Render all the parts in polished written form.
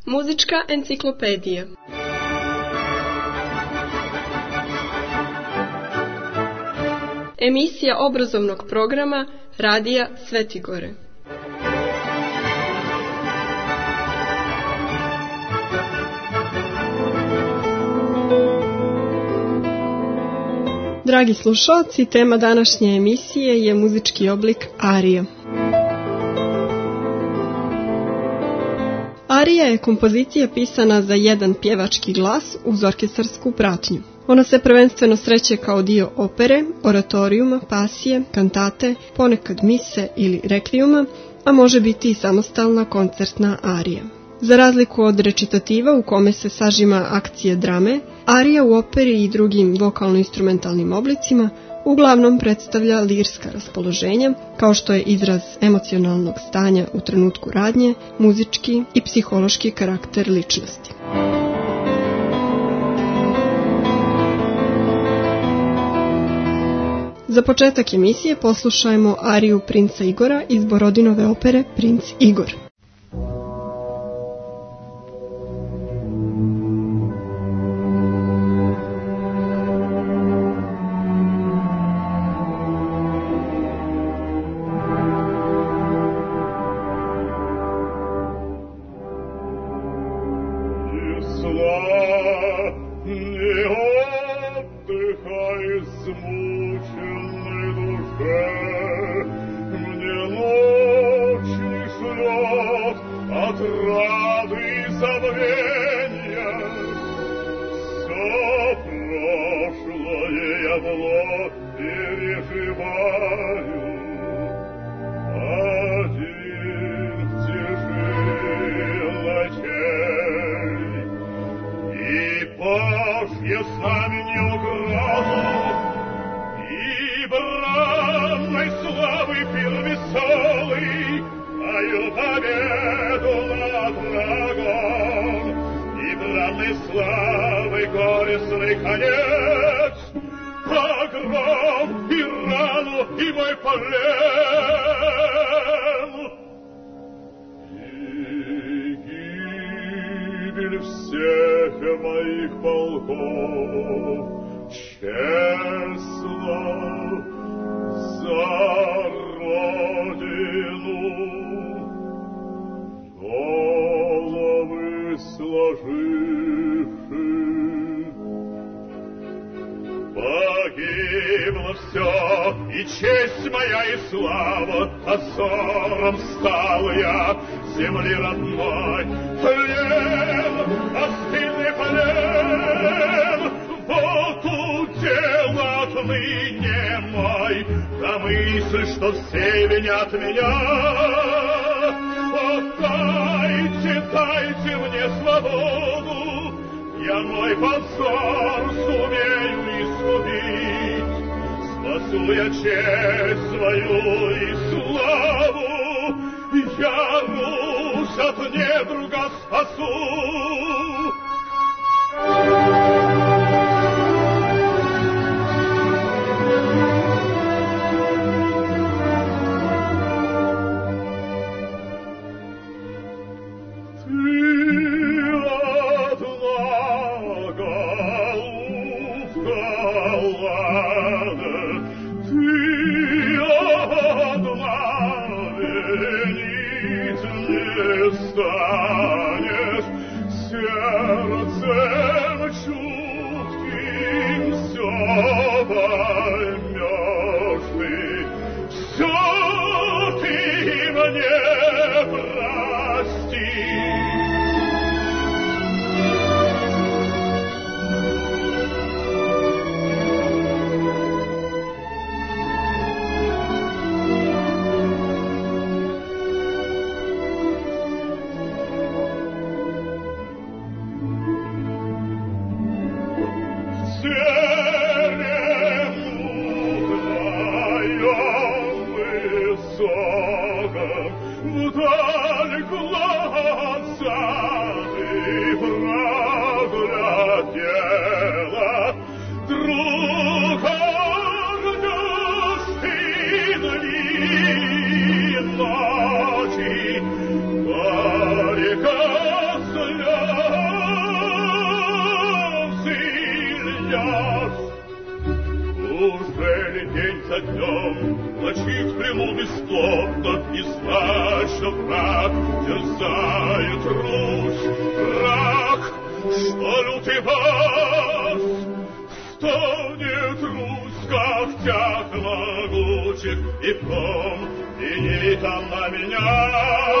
Muzička enciklopedija. Emisija obrazovnog programa Radija Svetigore. Dragi slušalci, tema današnje emisije je muzički oblik arija. Arija je kompozicija pisana za jedan pjevački glas uz orkestarsku pratnju. Ona se prvenstveno sreće kao dio opere, oratorijuma, pasije, kantate, ponekad mise ili rekvijuma, a može biti i samostalna koncertna arija. Za razliku od recitativa u kome se sažima akcije drame, arija u operi i drugim vokalno-instrumentalnim oblicima uglavnom predstavlja lirska raspoloženja, kao što je izraz emocionalnog stanja u trenutku radnje, muzički i psihološki karakter ličnosti. Za početak emisije poslušajmo ariju Princa Igora iz Borodinove opere Princ Igor. Погибло все, и честь моя, и слава, позором стал я земли родной. Плен, постылый плен, вот удел отныне мой, да мысль, что все винят меня. О, дайте мне свободу, я мой позор сумею искупить, спасу я честь свою и славу, я Русь от недруга спасу. Станешь сердцем чувствовать. за днем, ночи в плену бесплотно, и знать, что враг терзает Русь. Враг, что лютый вас стонет Русь, как тях могучих, и помни там на меня.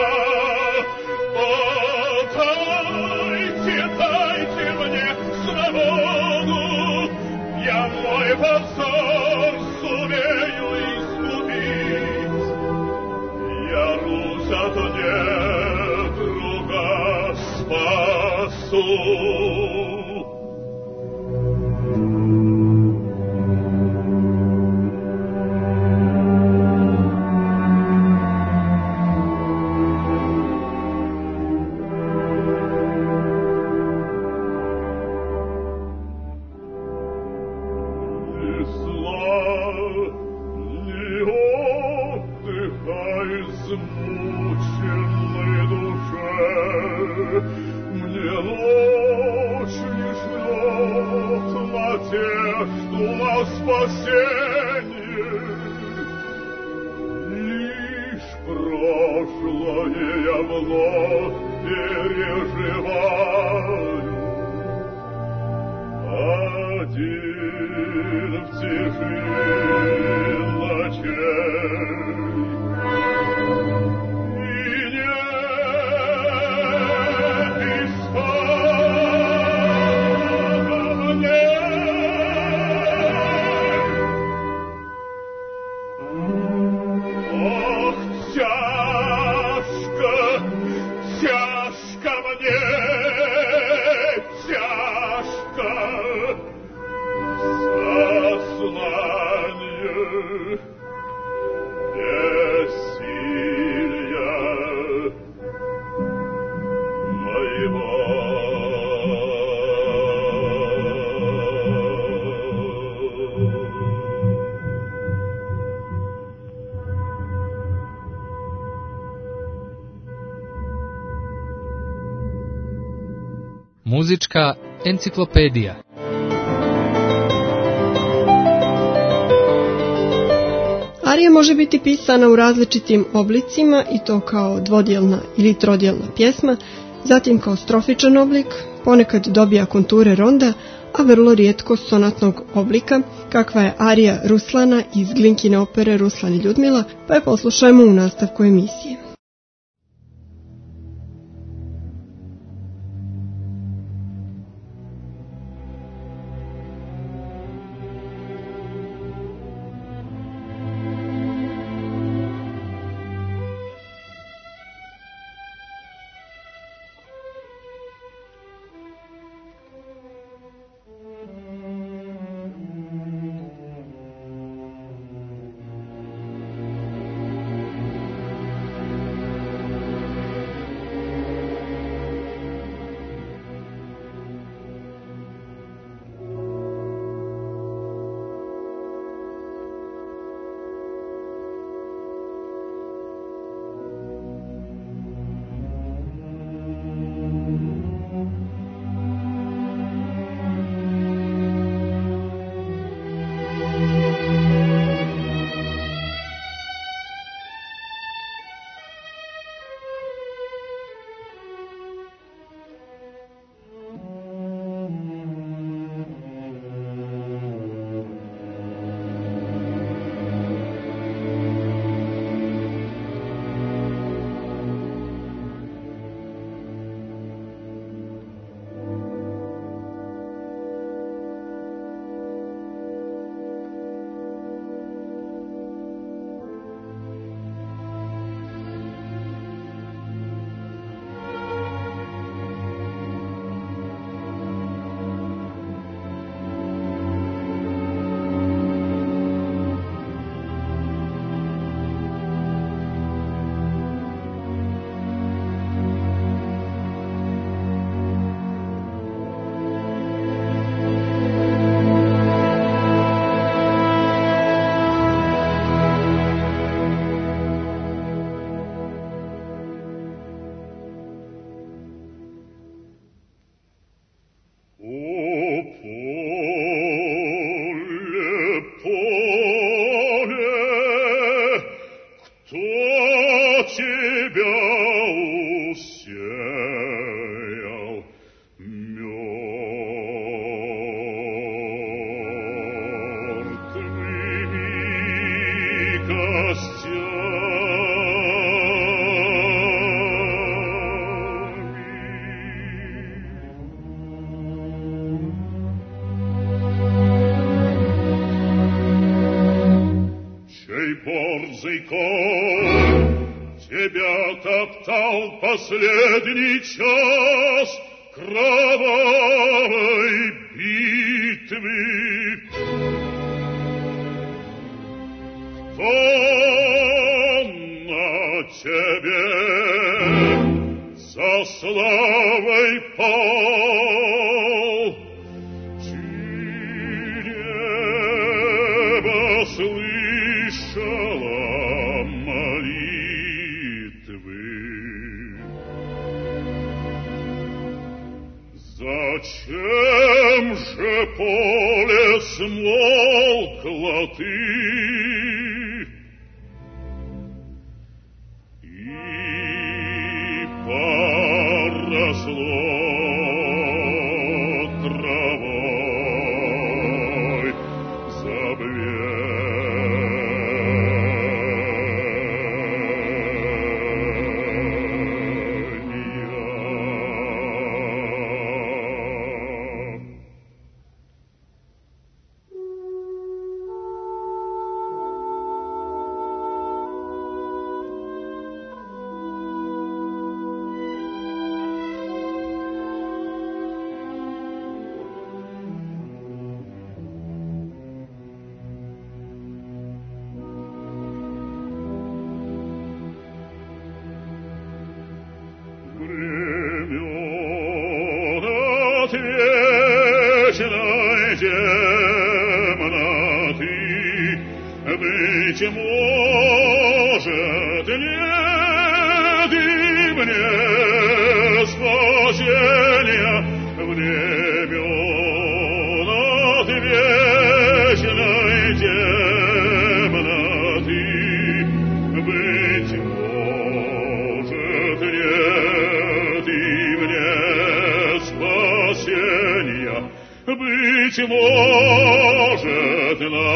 Дайте мне свободу, я мой позор сумею искупить. Я Русь от недруга спасу. Muzička enciklopedija. Arija može biti pisana u različitim oblicima, i to kao dvodjelna ili trodjelna pjesma, zatim kao strofičan oblik, ponekad dobija konture ronda, a vrlo rijetko sonatnog oblika, kakva je arija Ruslana iz Glinkine opere Ruslan i Ljudmila, pa je poslušajmo u nastavku emisije. борзый конь тебя топтал последний час кровавой битвы. Кто на тебе со славой пал? Чи небо слышало молитвы? Зачем же поле смолкло ты? Быть может, нет и мне спасения времен от вечной темноты. Быть может, нет и мне спасения. Быть может, на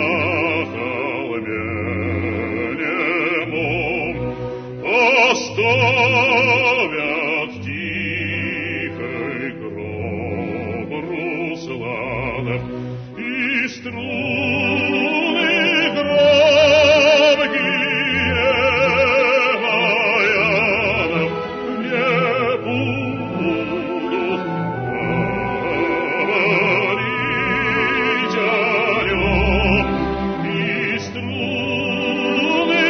оставят тихой гроб Русланов и струны громкие баянов не будут говорить о нем, и струны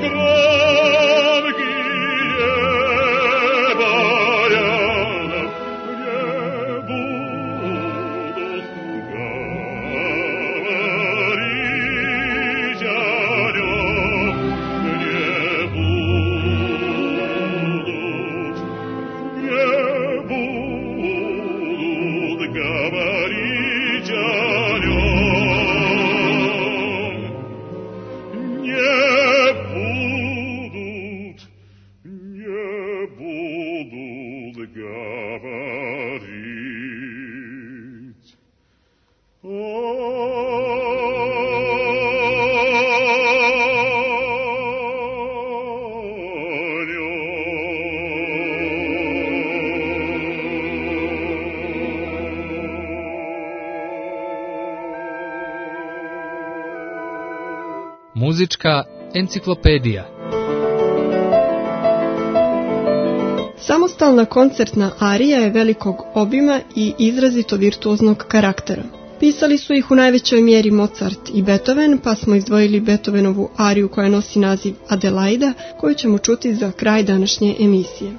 Muzička enciklopedija. Samostalna koncertna arija je velikog obima i izrazito virtuoznog karaktera. Pisali su ih u najvećoj mjeri Mozart i Beethoven, pa smo izdvojili Beethovenovu ariju koja nosi naziv Adelaida, koju ćemo čuti za kraj današnje emisije.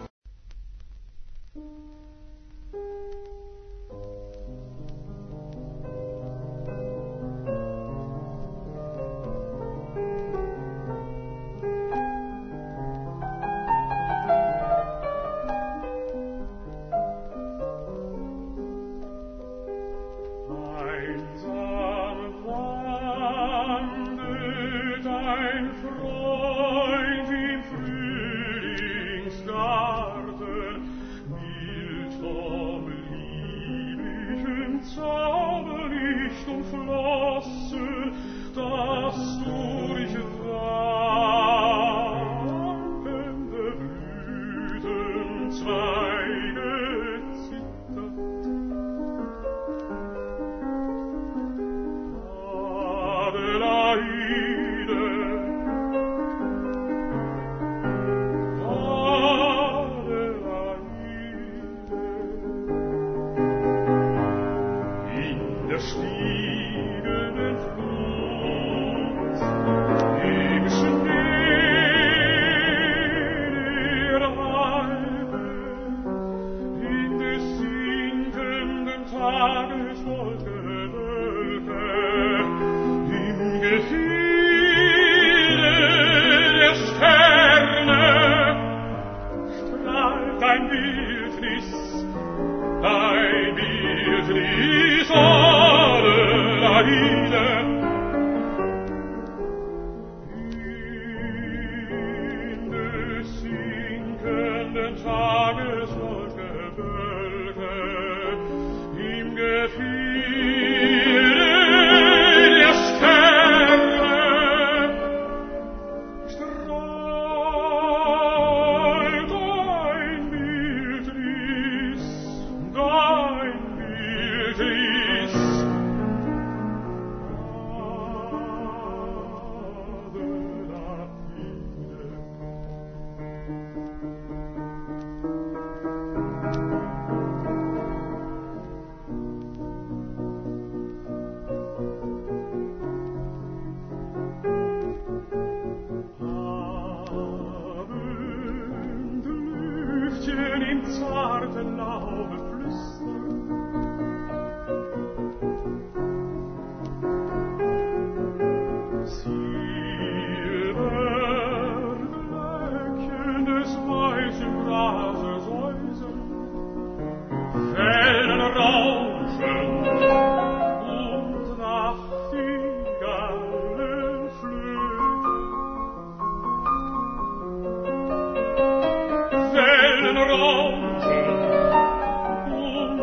Rauschen und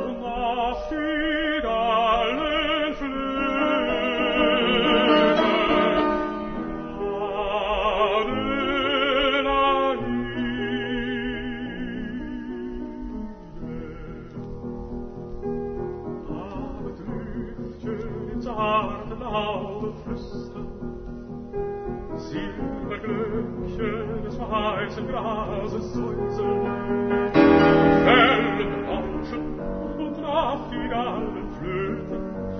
Nachtigallen Laube flüstern, Silberglöckchen des weißen Grases säuseln, Wellen rauschen und Nachtigallen flöten,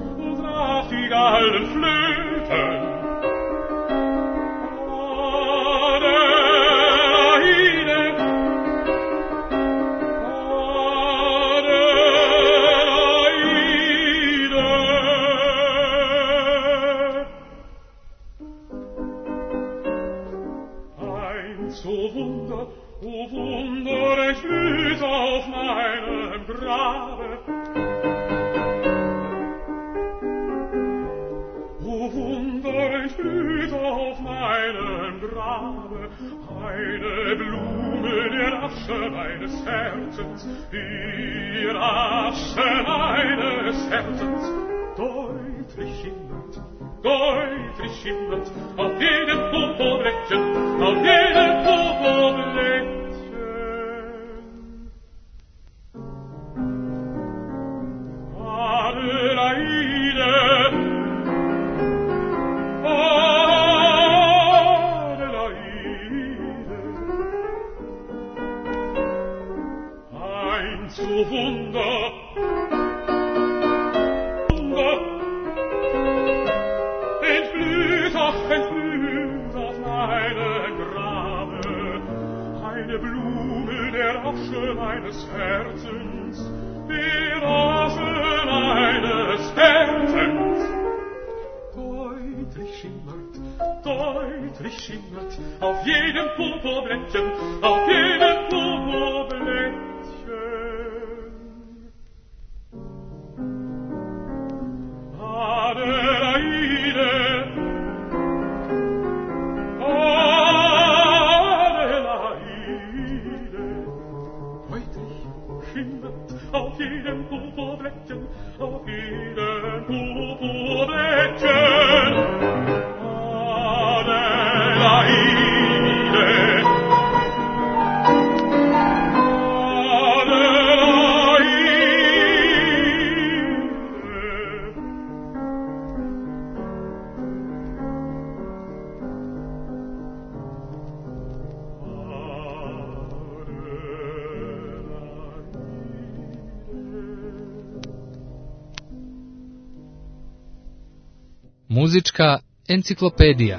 O Wunder, ich blüht auf meinem Grabe. O Wunder, ich blüht auf meinem Grabe. Eine Blume der Asche meines Herzens, die Asche meines Herzens, deutlich schimmert, auf jedem Purpurblättchen, auf jedem Purpurblättchen. Adelaide, Adelaide, ein zu Wunder, entblüht auf meinem Grabe, eine Blume der Asche meines Herzens, der Asche meines Herzens. Deutlich schimmert, auf jedem Purpurblättchen, auf jedem Purpurblättchen. Adelaide, deutlich schimmert, auf jedem Purpurblättchen, auf jedem Purpurblättchen. Muzička enciklopedija.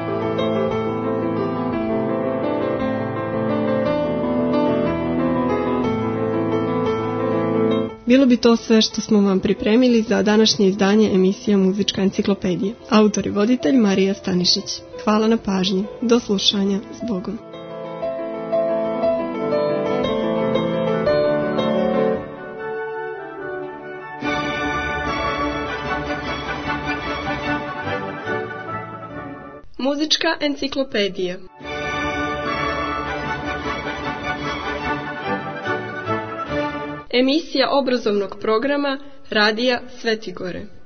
Bilo bi to sve što smo vam pripremili za današnje izdanje emisije Muzička enciklopedija. Autor i voditelj Marija Stanišić. Hvala na pažnji. Do slušanja. S Bogom. Muzička enciklopedija. Emisija obrazovnog programa Radija Sveti Gore.